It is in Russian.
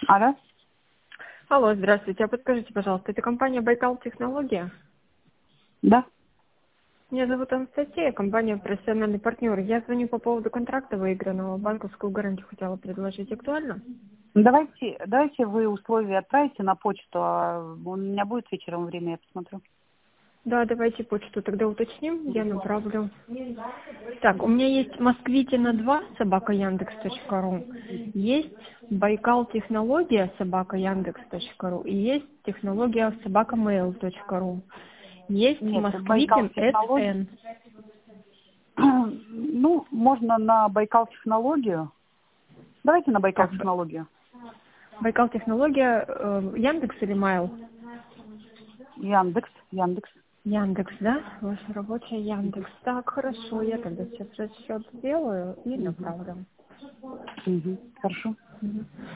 Алло? Алло, здравствуйте. А подскажите, пожалуйста, это компания Байкал Технология? Да. Меня зовут Анастасия, компания «Профессиональный партнер». Я звоню по поводу контракта выигранного. Банковскую гарантию хотела предложить. Актуально? Давайте вы условия отправите на почту, а у меня будет вечером время, я посмотрю. Да, давайте почту тогда уточним, я направлю. Так, у меня есть москвитина 2 собака яндекс.ру, есть Байкал Технология собака яндекс.ру и есть технология собака mail.ру. Есть Нет, Байкал Москвитин технологии. SN. Ну, можно на Байкал технологию. Давайте на Байкал Так, технологию. Байкал Технология, Яндекс или Mail? Яндекс. Яндекс, да? Ваша рабочая Яндекс. Так, хорошо, я тогда сейчас расчет сделаю и Угу. направлю. Угу. Хорошо. Мгм.